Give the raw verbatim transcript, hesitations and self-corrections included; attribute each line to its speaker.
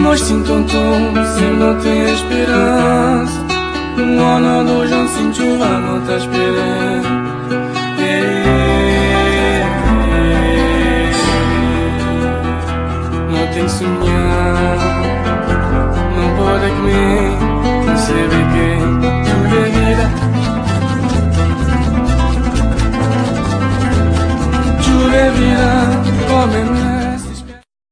Speaker 1: Mas sim tonton, se não tem esperança. Um ano, dois anos sem chuva, não tá esperando. Não tem que sonhar, não pode comer, não sei bem.